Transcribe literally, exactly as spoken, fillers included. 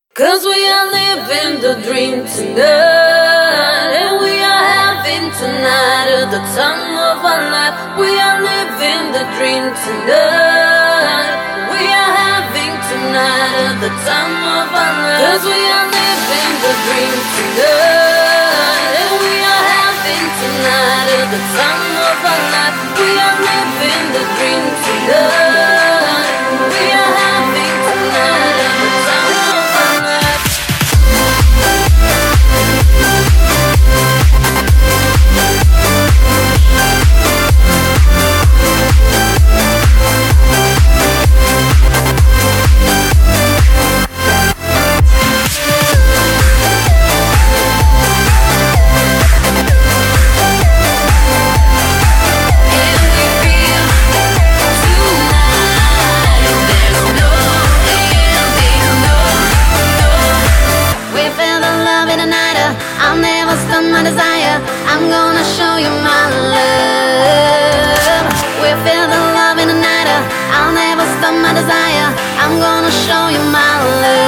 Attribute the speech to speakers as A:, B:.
A: 'Cause we are living the dream tonight, and we are having tonight at the time of our life. We are living the dream tonight. We are having tonight at the time of our life. 'Cause we are living the dream tonight, and we are having tonight at the time of our life. We are living the dream tonight. We are having tonight at the time of our life.
B: I'll never stop my desire. I'm gonna show you my love. We feel the love in the night. I'll never stop my desire. I'm gonna show you my love.